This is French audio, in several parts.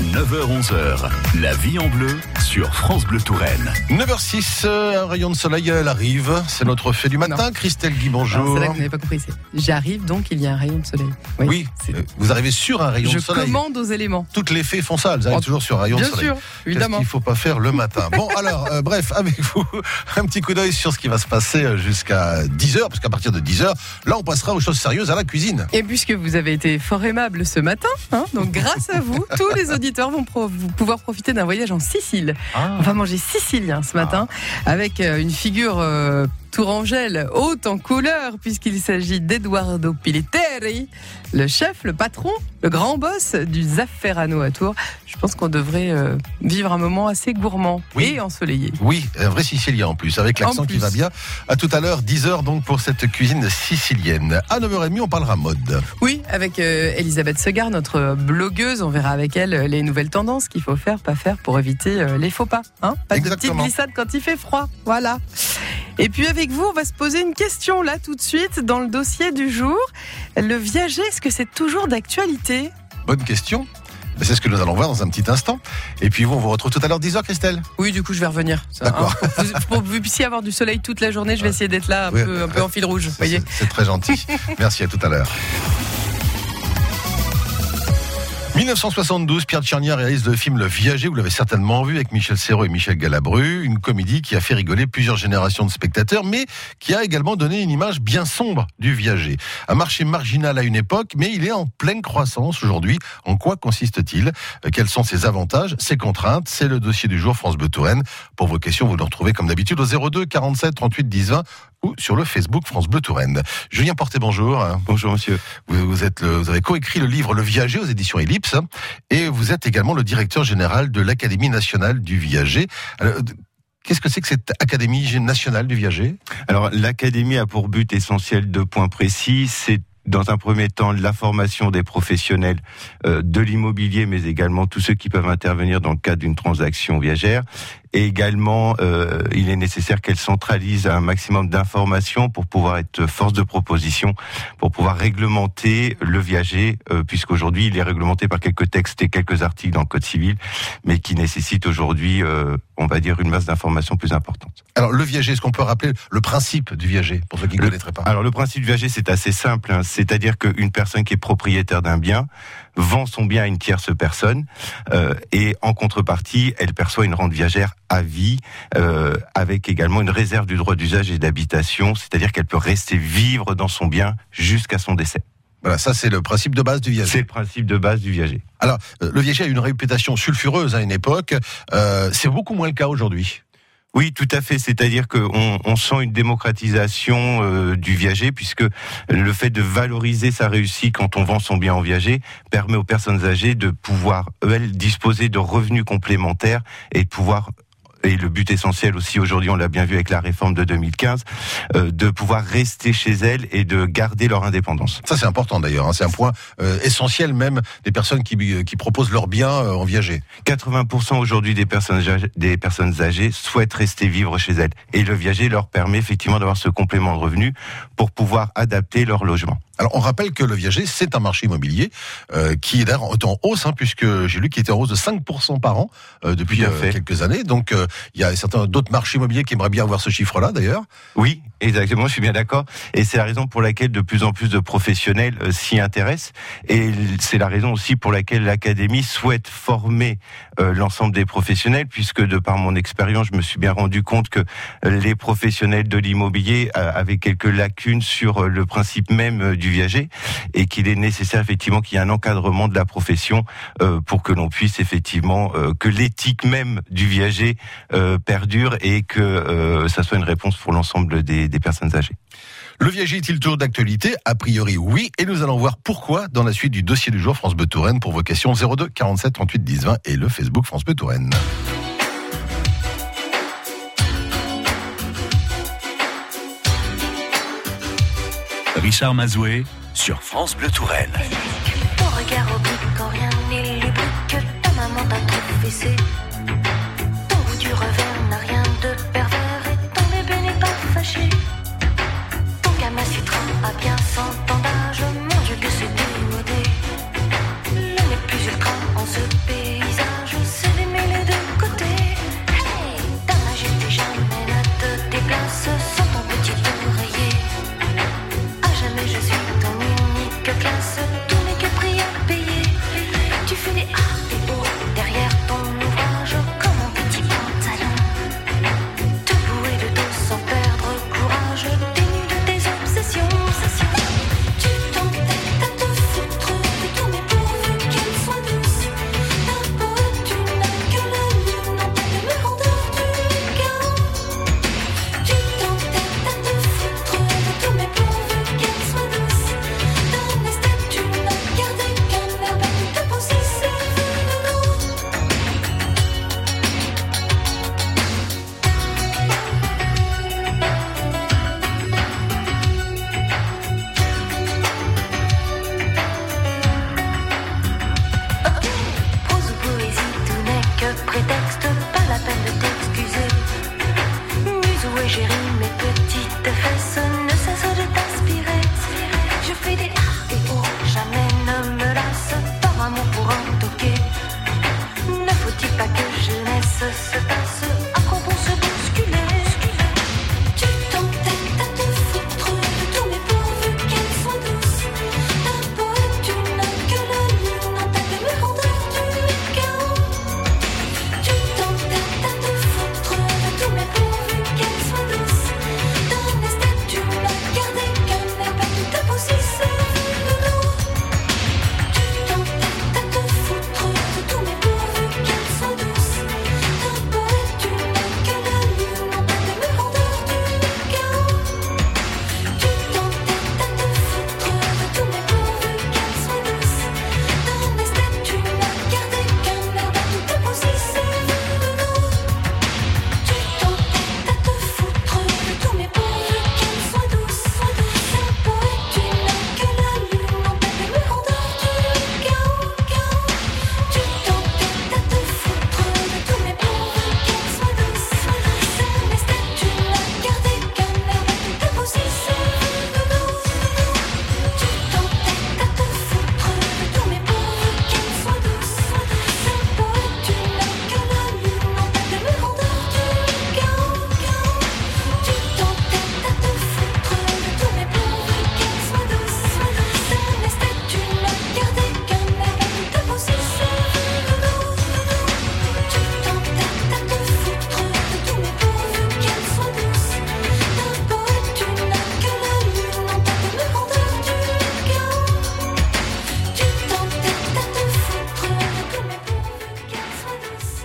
9h-11h, la vie en bleu sur France Bleu Touraine. 9h06, un rayon de soleil, elle arrive. C'est notre fait du matin. Christelle Guy, bonjour. Alors, c'est là que vous n'avez pas compris. J'arrive, donc il y a un rayon de soleil. Oui, vous arrivez sur un rayon de soleil. Je commande aux éléments. Toutes les fées font ça, elles arrivent toujours sur un rayon de soleil. Bien sûr, évidemment. Qu'est-ce qu'il ne faut pas faire le matin? Bon, alors, bref, avec vous, un petit coup d'œil sur ce qui va se passer jusqu'à 10h, parce qu'à partir de 10h, là, on passera aux choses sérieuses, à la cuisine. Et puisque vous avez été fort aimable ce matin, donc grâce à vous, tous les auditeurs vont pouvoir profiter d'un voyage en Sicile. On va manger sicilien ce matin, avec une figure tourangelle haute en couleur, puisqu'il s'agit d'Edoardo Piliteri, le chef, le patron, le grand boss du Zafferano à Tours. Je pense qu'on devrait vivre un moment assez gourmand et ensoleillé. Oui, un vrai sicilien en plus, avec l'accent qui va bien. À tout à l'heure, 10h donc pour cette cuisine sicilienne. À 9h30, on parlera mode. Oui, avec Elisabeth Segar, notre blogueuse. On verra avec elle les nouvelles tendances qu'il faut faire, pas faire pour éviter les faux pas. Pas de petites glissades quand il fait froid. Voilà. Et puis avec vous, on va se poser une question là tout de suite dans le dossier du jour. Le viager, est-ce que c'est toujours d'actualité ? Bonne question. C'est ce que nous allons voir dans un petit instant. Et puis vous, on vous retrouve tout à l'heure 10h, Christelle. Oui, du coup, je vais revenir. D'accord. Pour que vous puissiez avoir du soleil toute la journée, je vais essayer d'être là un peu en fil rouge. Voyez. C'est très gentil. Merci, à tout à l'heure. 1972, Pierre Tchernia réalise le film Le Viager, vous l'avez certainement vu, avec Michel Serrault et Michel Galabru, une comédie qui a fait rigoler plusieurs générations de spectateurs, mais qui a également donné une image bien sombre du viager. Un marché marginal à une époque, mais il est en pleine croissance aujourd'hui. En quoi consiste-t-il ? Quels sont ses avantages, ses contraintes ? C'est le dossier du jour France Bleu Touraine. Pour vos questions, vous le retrouvez comme d'habitude au 02 47 38 10 20 ou sur le Facebook France Bleu Touraine. Julien Portet, bonjour. Bonjour monsieur. Vous avez coécrit le livre Le Viager aux éditions Ellipse et vous êtes également le directeur général de l'Académie nationale du viager. Alors, qu'est-ce que c'est que cette Académie nationale du viager ? Alors l'Académie a pour but essentiel 2 points précis, c'est dans un premier temps, la formation des professionnels de l'immobilier, mais également tous ceux qui peuvent intervenir dans le cadre d'une transaction viagère. Et également, il est nécessaire qu'elle centralise un maximum d'informations pour pouvoir être force de proposition, pour pouvoir réglementer le viager, puisqu'aujourd'hui, il est réglementé par quelques textes et quelques articles dans le Code civil, mais qui nécessite aujourd'hui, on va dire, une masse d'informations plus importante. Alors, le viager, est-ce qu'on peut rappeler le principe du viager, pour ceux qui ne connaîtraient pas ? Alors, le principe du viager, c'est assez simple, c'est-à-dire qu'une personne qui est propriétaire d'un bien vend son bien à une tierce personne et en contrepartie, elle perçoit une rente viagère à vie avec également une réserve du droit d'usage et d'habitation, c'est-à-dire qu'elle peut rester vivre dans son bien jusqu'à son décès. Voilà, ça c'est le principe de base du viager. C'est le principe de base du viager. Alors, le viager a une réputation sulfureuse à une époque, c'est beaucoup moins le cas aujourd'hui. Oui, tout à fait. C'est-à-dire qu'on sent une démocratisation du viager, puisque le fait de valoriser sa réussite quand on vend son bien en viager permet aux personnes âgées de pouvoir, elles, disposer de revenus complémentaires et de pouvoir... Et le but essentiel aussi aujourd'hui, on l'a bien vu avec la réforme de 2015, de pouvoir rester chez elles et de garder leur indépendance. Ça c'est important d'ailleurs, c'est un point essentiel même des personnes qui proposent leurs biens en viager. 80% aujourd'hui des personnes âgées souhaitent rester vivre chez elles. Et le viager leur permet effectivement d'avoir ce complément de revenus pour pouvoir adapter leur logement. Alors, on rappelle que le viager, c'est un marché immobilier qui est d'ailleurs en hausse, puisque j'ai lu qu'il était en hausse de 5% par an depuis quelques années. Donc, il y a certains d'autres marchés immobiliers qui aimeraient bien avoir ce chiffre-là, d'ailleurs. Oui, exactement, je suis bien d'accord. Et c'est la raison pour laquelle de plus en plus de professionnels s'y intéressent. Et c'est la raison aussi pour laquelle l'Académie souhaite former l'ensemble des professionnels, puisque de par mon expérience, je me suis bien rendu compte que les professionnels de l'immobilier avaient quelques lacunes sur le principe même du viager et qu'il est nécessaire effectivement qu'il y ait un encadrement de la profession pour que l'on puisse effectivement que l'éthique même du viager perdure et que ça soit une réponse pour l'ensemble des personnes âgées. Le viager est-il toujours d'actualité ? A priori oui, et nous allons voir pourquoi dans la suite du dossier du jour France Bleu Touraine. Pour vos questions 02 47 38 10 20 et le Facebook France Bleu Touraine. Richard Mazoué sur France Bleu Touraine. Ton regard oblique quand rien n'est lubrique, que ta maman t'a trop fessé. Ton goût du revers n'a rien de pervers et ton bébé n'est pas fâché. Ton gamin citron a bien 100 ans d'âge, mon Dieu que c'est démodé. Le n'est plus ultra en ce paysage.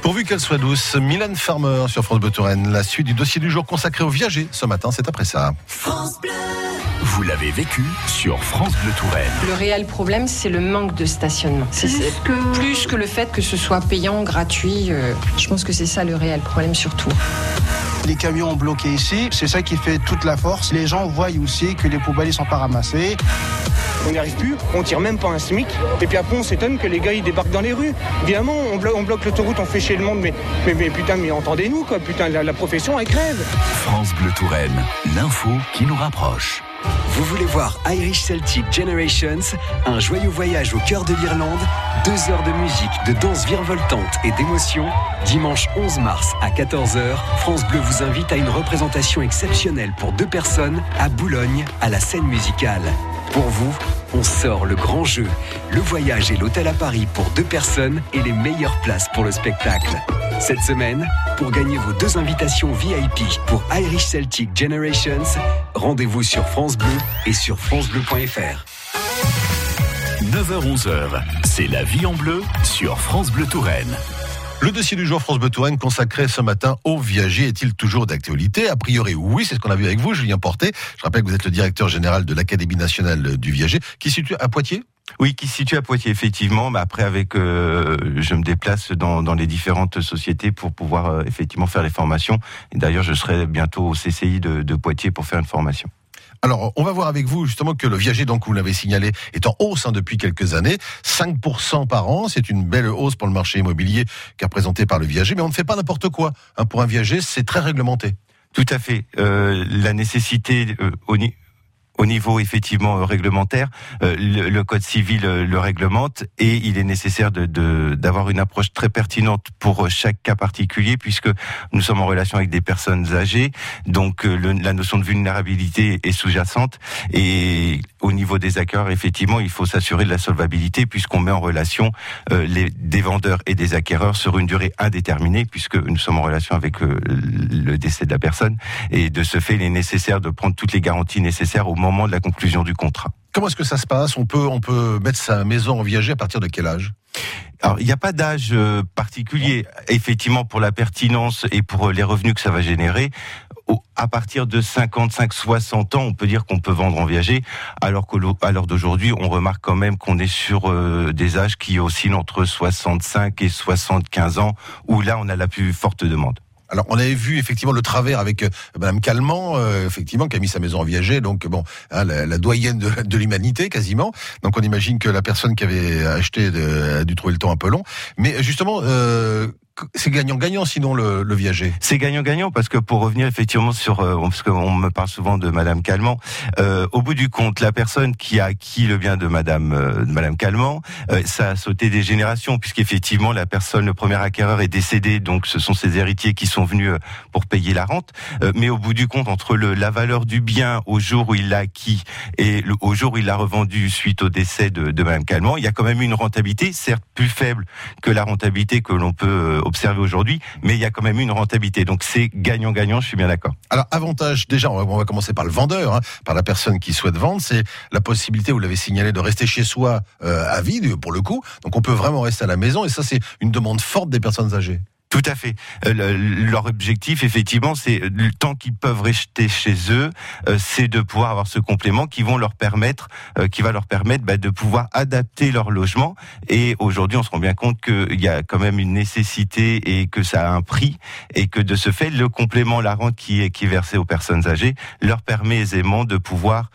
Pourvu qu'elle soit douce, Mylène Farmer sur France Bleu Touraine. La suite du dossier du jour consacré aux viagers ce matin, c'est après ça. France Bleu. Vous l'avez vécu sur France Bleu Touraine. Le réel problème, c'est le manque de stationnement. Plus que le fait que ce soit payant, gratuit. Je pense que c'est ça le réel problème surtout. Les camions bloqués ici, c'est ça qui fait toute la force. Les gens voient aussi que les poubelles ne sont pas ramassées. On n'y arrive plus, on tire même pas un SMIC. Et puis après, on s'étonne que les gars, ils débarquent dans les rues. Évidemment, on bloque l'autoroute, on fait chier le monde. Mais putain, mais entendez-nous, quoi. Putain, la profession, elle crève. France Bleu Touraine, l'info qui nous rapproche. Vous voulez voir Irish Celtic Generations, un joyeux voyage au cœur de l'Irlande, 2 heures de musique, de danse virevoltante et d'émotion. Dimanche 11 mars à 14h, France Bleu vous invite à une représentation exceptionnelle pour 2 personnes à Boulogne, à la scène musicale. Pour vous, on sort le grand jeu, le voyage et l'hôtel à Paris pour 2 personnes et les meilleures places pour le spectacle. Cette semaine, pour gagner vos 2 invitations VIP pour Irish Celtic Generations, rendez-vous sur France Bleu et sur francebleu.fr. 9h-11h, c'est la vie en bleu sur France Bleu Touraine. Le dossier du jour France Bleu Touraine consacré ce matin aux viagers est-il toujours d'actualité ? A priori oui, c'est ce qu'on a vu avec vous, Julien Portet. Je rappelle que vous êtes le directeur général de l'Académie nationale du viager, qui se situe à Poitiers. Oui, qui se situe à Poitiers, effectivement. Mais après, je me déplace dans les différentes sociétés pour pouvoir effectivement faire les formations. Et d'ailleurs, je serai bientôt au CCI de Poitiers pour faire une formation. Alors, on va voir avec vous justement que le viager, donc vous l'avez signalé, est en hausse depuis quelques années, 5% par an. C'est une belle hausse pour le marché immobilier qu'a présenté par le viager, mais on ne fait pas n'importe quoi. Pour un viager, c'est très réglementé. Tout à fait. La nécessité au niveau effectivement réglementaire, le code civil le réglemente et il est nécessaire d'avoir une approche très pertinente pour chaque cas particulier puisque nous sommes en relation avec des personnes âgées, donc la notion de vulnérabilité est sous-jacente et au niveau des acquéreurs, effectivement, il faut s'assurer de la solvabilité puisqu'on met en relation des vendeurs et des acquéreurs sur une durée indéterminée puisque nous sommes en relation avec le décès de la personne et de ce fait, il est nécessaire de prendre toutes les garanties nécessaires au moment de la conclusion du contrat. Comment est-ce que ça se passe ? On peut mettre sa maison en viager à partir de quel âge ? Alors, il n'y a pas d'âge particulier. Effectivement, pour la pertinence et pour les revenus que ça va générer, à partir de 55-60 ans, on peut dire qu'on peut vendre en viager, alors qu'à l'heure d'aujourd'hui, on remarque quand même qu'on est sur des âges qui oscillent entre 65 et 75 ans, où là, on a la plus forte demande. Alors, on avait vu effectivement le travers avec Madame Calment, effectivement, qui a mis sa maison en viager, donc bon, la doyenne de l'humanité quasiment. Donc, on imagine que la personne qui avait acheté a dû trouver le temps un peu long. Mais justement, c'est gagnant-gagnant sinon le viager. C'est gagnant-gagnant parce que pour revenir effectivement sur parce qu'on me parle souvent de Madame Calment, au bout du compte, la personne qui a acquis le bien de Madame Calment, ça a sauté des générations puisqu'effectivement la personne, le premier acquéreur est décédé, donc ce sont ses héritiers qui sont venus pour payer la rente. Mais au bout du compte, entre la valeur du bien au jour où il l'a acquis et au jour où il l'a revendu suite au décès de Madame Calment, il y a quand même une rentabilité, certes plus faible que la rentabilité que l'on peut observé aujourd'hui, mais il y a quand même une rentabilité. Donc c'est gagnant-gagnant, je suis bien d'accord. Alors avantage, déjà, on va commencer par le vendeur, par la personne qui souhaite vendre, c'est la possibilité, vous l'avez signalé, de rester chez soi à vie, pour le coup. Donc on peut vraiment rester à la maison et ça c'est une demande forte des personnes âgées. Tout à fait. Leur objectif, effectivement, c'est le temps qu'ils peuvent rester chez eux, c'est de pouvoir avoir ce complément qui va leur permettre de pouvoir adapter leur logement. Et aujourd'hui, on se rend bien compte qu'il y a quand même une nécessité et que ça a un prix et que de ce fait, le complément, la rente qui est versée aux personnes âgées, leur permet aisément de pouvoir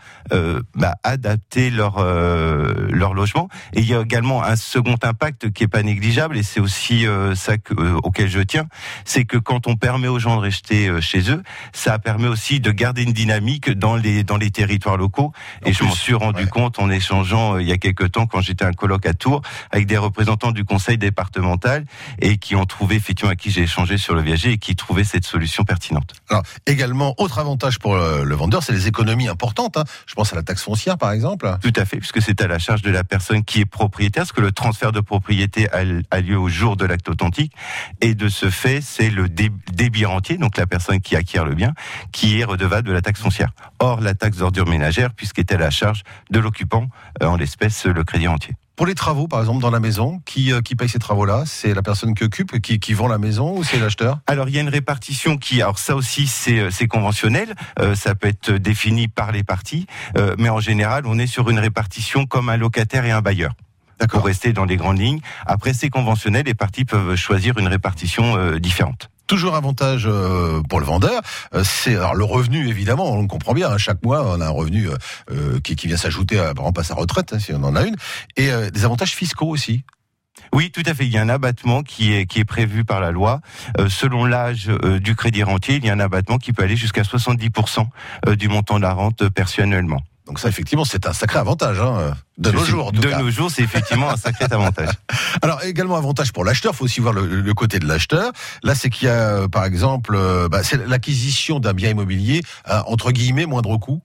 adapter leur logement. Et il y a également un second impact qui est pas négligeable et c'est aussi ça auquel je tiens, c'est que quand on permet aux gens de rester chez eux, ça permet aussi de garder une dynamique dans les territoires locaux. Et je m'en suis rendu compte en échangeant il y a quelques temps quand j'étais à un colloque à Tours avec des représentants du conseil départemental et qui ont trouvé, effectivement, à qui j'ai échangé sur le viager et qui trouvaient cette solution pertinente. Alors, également, autre avantage pour le vendeur, c'est les économies importantes. Je pense à la taxe foncière, par exemple. Tout à fait, puisque c'est à la charge de la personne qui est propriétaire, parce que le transfert de propriété a lieu au jour de l'acte authentique. Et de ce fait, c'est le débit rentier, donc la personne qui acquiert le bien, qui est redevable de la taxe foncière. Or, la taxe d'ordure ménagère, puisqu'elle est à la charge de l'occupant, en l'espèce le crédit rentier. Pour les travaux, par exemple, dans la maison, qui paye ces travaux-là? C'est la personne qui occupe, qui vend la maison, ou c'est l'acheteur? Alors, il y a une répartition alors ça aussi, c'est conventionnel. Ça peut être défini par les parties. Mais en général, on est sur une répartition comme un locataire et un bailleur. Pour rester dans les grandes lignes. Après, c'est conventionnel. Les parties peuvent choisir une répartition différente. Toujours avantage pour le vendeur, c'est alors le revenu, évidemment, on le comprend bien, hein, chaque mois on a un revenu qui vient s'ajouter par exemple à sa retraite, hein, si on en a une, et des avantages fiscaux aussi. Oui, tout à fait. Il y a un abattement qui est prévu par la loi. Selon l'âge du crédit rentier, il y a un abattement qui peut aller jusqu'à 70% du montant de la rente perçu annuellement. Donc ça, effectivement, c'est un sacré avantage, hein, de nos jours. De nos jours, c'est effectivement un sacré avantage. Alors, également avantage pour l'acheteur, il faut aussi voir le côté de l'acheteur. Là, c'est qu'il y a, par exemple, c'est l'acquisition d'un bien immobilier à, entre guillemets, moindre coût.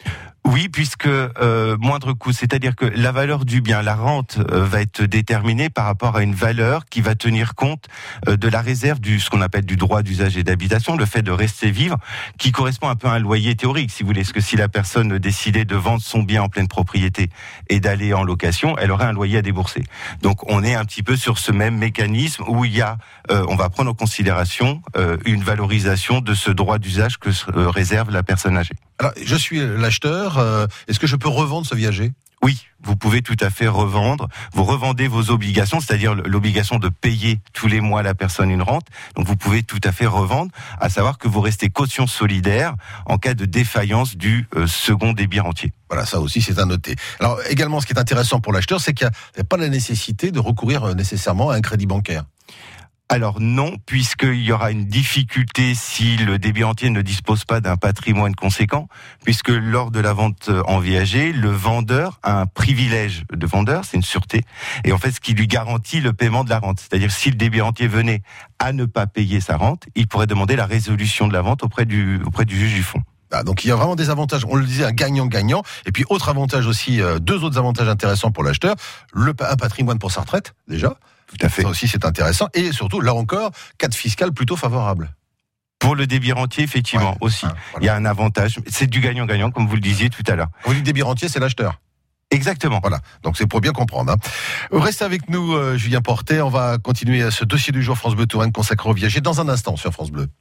Oui, puisque moindre coût, c'est-à-dire que la valeur du bien, la rente, va être déterminée par rapport à une valeur qui va tenir compte de la réserve ce qu'on appelle du droit d'usage et d'habitation, le fait de rester vivre, qui correspond un peu à un loyer théorique, si vous voulez. Parce que si la personne décidait de vendre son bien en pleine propriété et d'aller en location, elle aurait un loyer à débourser. Donc on est un petit peu sur ce même mécanisme où il y a, on va prendre en considération une valorisation de ce droit d'usage que réserve la personne âgée. Alors, je suis l'acheteur. Est-ce que je peux revendre ce viager? Oui, vous pouvez tout à fait revendre. Vous revendez vos obligations, c'est-à-dire l'obligation de payer tous les mois à la personne une rente. Donc vous pouvez tout à fait revendre, à savoir que vous restez caution solidaire en cas de défaillance du second débit rentier. Voilà, ça aussi c'est à noter. Alors également, ce qui est intéressant pour l'acheteur, c'est qu'il n'y a pas la nécessité de recourir nécessairement à un crédit bancaire. Alors non, puisqu'il y aura une difficulté si le débit rentier ne dispose pas d'un patrimoine conséquent, puisque lors de la vente en viager, le vendeur a un privilège de vendeur, c'est une sûreté, et en fait ce qui lui garantit le paiement de la rente. C'est-à-dire si le débit rentier venait à ne pas payer sa rente, il pourrait demander la résolution de la vente auprès du juge du fonds. Ah, donc il y a vraiment des avantages, on le disait, un gagnant-gagnant, et puis autre avantage aussi, deux autres avantages intéressants pour l'acheteur, un patrimoine pour sa retraite, déjà. Tout à fait. Ça aussi, c'est intéressant. Et surtout, là encore, cadre fiscal plutôt favorable. Pour le débit rentier, effectivement, aussi. Voilà. Il y a un avantage. C'est du gagnant-gagnant, comme vous le disiez tout à l'heure. Quand vous dites débit rentier, c'est l'acheteur. Exactement. Voilà. Donc c'est pour bien comprendre. Hein. Restez avec nous, Julien Portet. On va continuer ce dossier du jour France Bleu Touraine consacré aux viagers dans un instant sur France Bleu.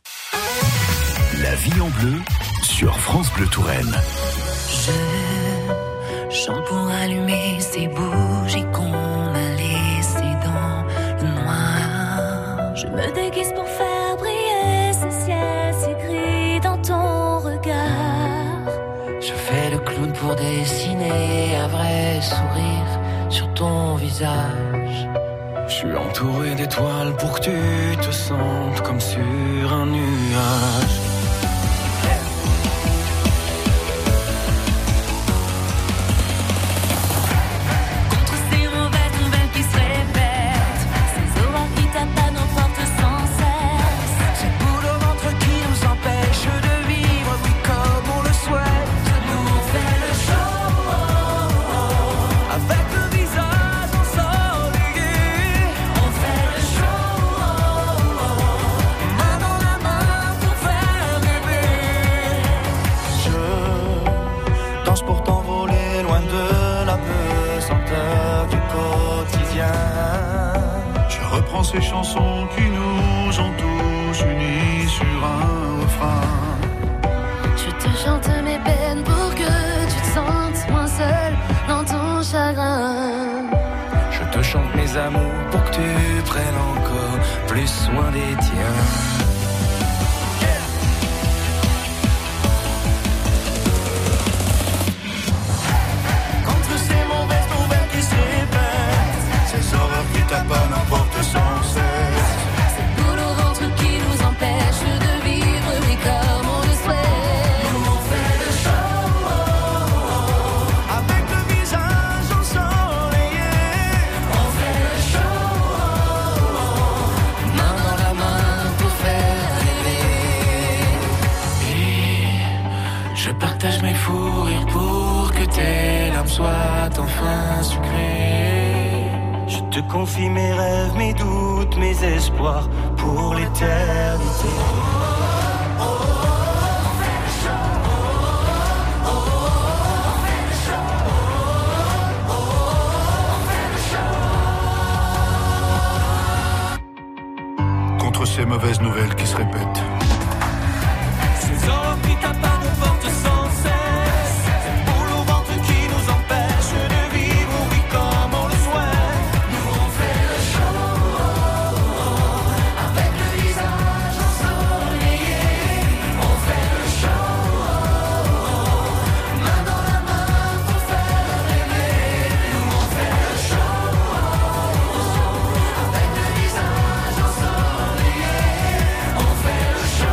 La vie en bleu sur France Bleu Touraine. Je chante pour allumer ces bougies qu'on a laissées dans le noir. Je me déguise pour faire briller ce ciel si gris dans ton regard. Je fais le clown pour dessiner un vrai sourire sur ton visage. Je suis entouré d'étoiles pour que tu te sentes comme sur un nuage. Ces chansons qui nous ont tous unis sur un refrain. Je te chante mes peines pour que tu te sentes moins seul dans ton chagrin. Je te chante mes amours pour que tu prennes encore plus soin des tiens. Soit enfin sucré. Je te confie mes rêves, mes doutes, mes espoirs pour l'éternité. contre ces mauvaises nouvelles qui se répètent. Ces hommes qui tapent à nos portes sans cesse, cette boule au ventre qui nous empêche de vivre, oui, comme on le souhaite. Nous on fait le show, avec le visage ensoleillé. On fait le show, main dans la main pour faire rêver. Nous on fait le show, avec le visage ensoleillé. On fait le show.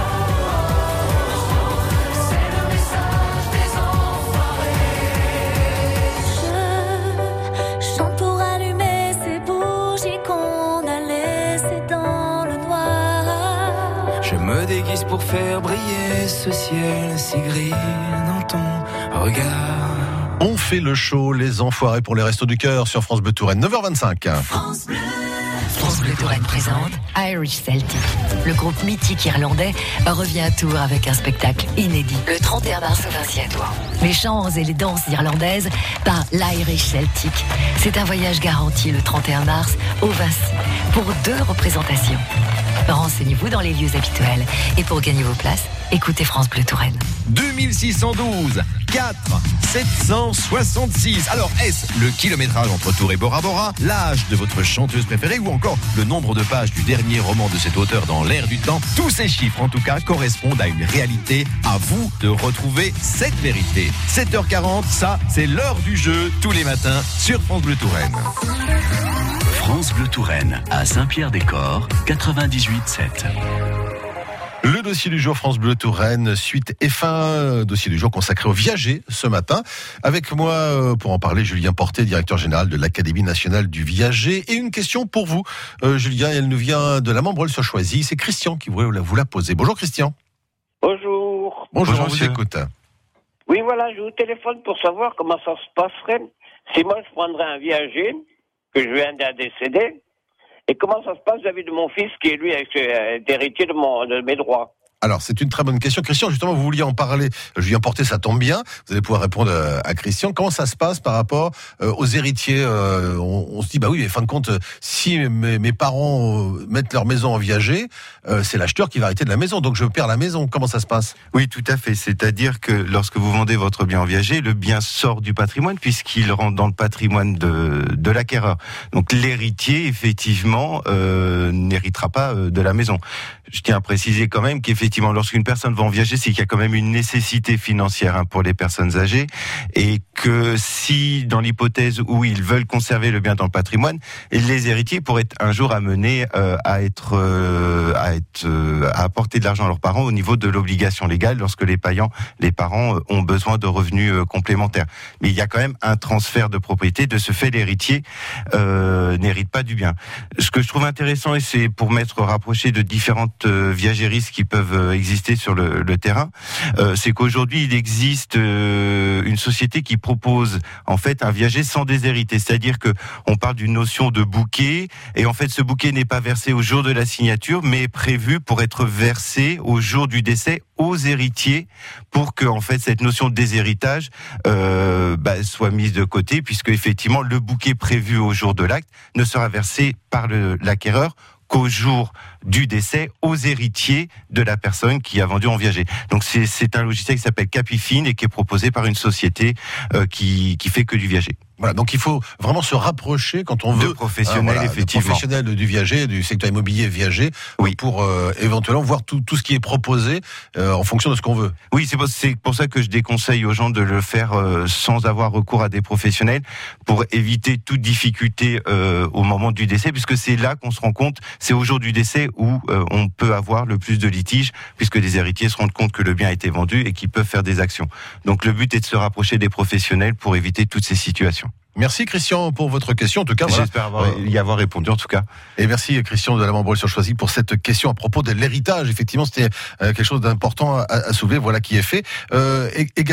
Je chante pour allumer ces bougies qu'on a laissées dans le noir. Je me déguise pour faire briller ce ciel si gris dans ton regard. On fait le show, les enfoirés pour les Restos du Cœur sur France Bleu Touraine, 9h25. France Bleu Touraine présente Irish Celtic. Le groupe mythique irlandais revient à Tours avec un spectacle inédit le 31 mars au Vinci-à-Tours. Les chants et les danses irlandaises par l'Irish Celtic. C'est un voyage garanti le 31 mars au Vinci pour 2 représentations. Renseignez-vous dans les lieux habituels et pour gagner vos places, écoutez France Bleu Touraine. 2612 4 766. Alors, est-ce le kilométrage entre Tours et Bora Bora, l'âge de votre chanteuse préférée ou encore le nombre de pages du dernier roman de cet auteur dans l'air du temps? Tous ces chiffres, en tout cas, correspondent à une réalité. À vous de retrouver cette vérité. 7h40, ça, c'est l'heure du jeu tous les matins sur France Bleu Touraine. France Bleu Touraine à Saint-Pierre-des-Corps, 98.7. Le dossier du jour France Bleu Touraine, suite F1, dossier du jour consacré aux viagers ce matin. Avec moi pour en parler, Julien Portet, directeur général de l'Académie nationale du viager. Et une question pour vous, Julien, elle nous vient de la Membreuil-sur-Choisy. C'est Christian qui voulait vous la poser. Bonjour Christian. Bonjour. Bonjour, on vous écoute. Oui, voilà, je vous téléphone pour savoir comment ça se passerait si moi je prendrais un viager que je viens d'un décédé. Et comment ça se passe vis-à-vis de mon fils qui est lui héritier de mes droits? Alors, c'est une très bonne question. Christian, justement, vous vouliez en parler. Julien Portet, ça tombe bien. Vous allez pouvoir répondre à Christian. Comment ça se passe par rapport aux héritiers? On se dit, bah oui, mais fin de compte, si mes parents mettent leur maison en viager, c'est l'acheteur qui va hériter de la maison. Donc, je perds la maison. Comment ça se passe? Oui, tout à fait. C'est-à-dire que lorsque vous vendez votre bien en viager, le bien sort du patrimoine puisqu'il rentre dans le patrimoine de l'acquéreur. Donc, l'héritier, effectivement, n'héritera pas de la maison. Je tiens à préciser quand même qu'effectivement, lorsqu'une personne va en viager, c'est qu'il y a quand même une nécessité financière pour les personnes âgées, et que si, dans l'hypothèse où ils veulent conserver le bien dans le patrimoine, les héritiers pourraient être un jour amenés à apporter de l'argent à leurs parents au niveau de l'obligation légale lorsque les parents ont besoin de revenus complémentaires. Mais il y a quand même un transfert de propriété. De ce fait, l'héritier n'hérite pas du bien. Ce que je trouve intéressant, et c'est pour m'être rapproché de différentes viagéristes qui peuvent exister sur le terrain, c'est qu'aujourd'hui il existe une société qui propose en fait un viager sans déshériter, c'est-à-dire que on parle d'une notion de bouquet, et en fait ce bouquet n'est pas versé au jour de la signature, mais est prévu pour être versé au jour du décès aux héritiers, pour que en fait cette notion de déshéritage soit mise de côté, puisque effectivement le bouquet prévu au jour de l'acte ne sera versé par l'acquéreur qu'au jour du décès aux héritiers de la personne qui a vendu en viager. Donc c'est un logiciel qui s'appelle Capifine et qui est proposé par une société qui fait que du viager. Voilà, donc il faut vraiment se rapprocher quand on veut professionnels, effectivement, de professionnels du viager, du secteur immobilier viager, oui, pour éventuellement voir tout ce qui est proposé en fonction de ce qu'on veut. Oui, c'est pour ça que je déconseille aux gens de le faire sans avoir recours à des professionnels, pour éviter toute difficulté au moment du décès, puisque c'est là qu'on se rend compte, c'est au jour du décès où on peut avoir le plus de litiges, puisque les héritiers se rendent compte que le bien a été vendu et qu'ils peuvent faire des actions. Donc le but est de se rapprocher des professionnels pour éviter toutes ces situations. Merci Christian pour votre question. En tout cas, j'espère y avoir répondu en tout cas. Et merci Christian de la Membreuil-sur-Choisy pour cette question à propos de l'héritage. Effectivement, c'était quelque chose d'important à soulever. Voilà qui est fait.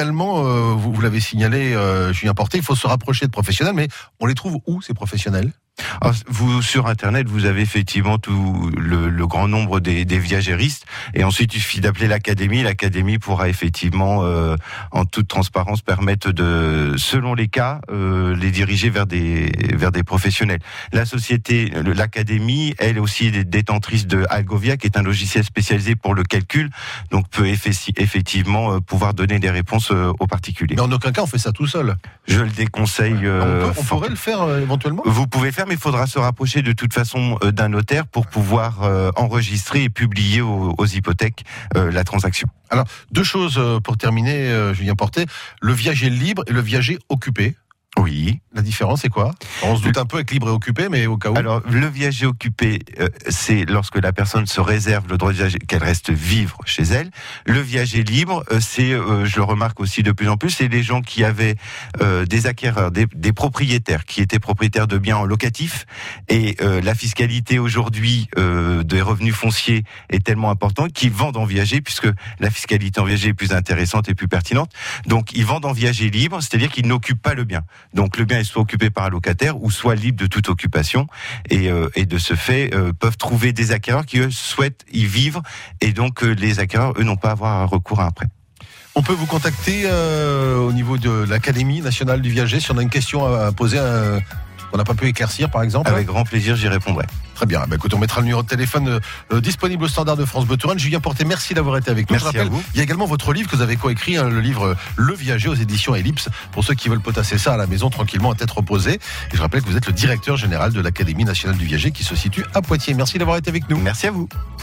Également, vous l'avez signalé, Julien Portet, il faut se rapprocher de professionnels. Mais on les trouve où ces professionnels ? Alors, sur Internet, vous avez effectivement tout le grand nombre des viagéristes, et ensuite il suffit d'appeler l'académie. L'académie pourra effectivement, en toute transparence, permettre de, selon les cas, les diriger vers des professionnels. La société, l'académie, elle aussi est détentrice de Algovia, qui est un logiciel spécialisé pour le calcul, donc peut effectivement pouvoir donner des réponses aux particuliers. Mais en aucun cas on fait ça tout seul. Je le déconseille. On pourrait le faire éventuellement. Vous pouvez faire, mais il faudra se rapprocher de toute façon d'un notaire pour pouvoir enregistrer et publier aux hypothèques la transaction. Alors, deux choses pour terminer, Julien Portet. Le viager libre et le viager occupé. Oui. La différence, c'est quoi? On se doute un peu avec libre et occupé, mais au cas où. Alors, le viager occupé, c'est lorsque la personne se réserve le droit de viager, qu'elle reste vivre chez elle. Le viager libre, c'est, je le remarque aussi de plus en plus, c'est les gens qui avaient des acquéreurs, des propriétaires, qui étaient propriétaires de biens en locatif. Et la fiscalité aujourd'hui des revenus fonciers est tellement importante qu'ils vendent en viager, puisque la fiscalité en viager est plus intéressante et plus pertinente. Donc, ils vendent en viager libre, c'est-à-dire qu'ils n'occupent pas le bien. Donc le bien est soit occupé par un locataire ou soit libre de toute occupation, et de ce fait peuvent trouver des acquéreurs qui eux souhaitent y vivre, et donc les acquéreurs eux n'ont pas à avoir recours à un prêt. On peut vous contacter au niveau de l'Académie nationale du viager si on a une question à poser qu'on n'a pas pu éclaircir par exemple. Avec grand plaisir, j'y répondrai. Très bien, écoute, on mettra le numéro de téléphone disponible au standard de France Bleu Touraine. Julien Portet, merci d'avoir été avec nous. Merci. Je rappelle, il y a également votre livre que vous avez coécrit, le livre Le Viager aux éditions Ellipse, pour ceux qui veulent potasser ça à la maison tranquillement à tête reposée. Et je rappelle que vous êtes le directeur général de l'Académie nationale du viager qui se situe à Poitiers. Merci d'avoir été avec nous. Merci à vous.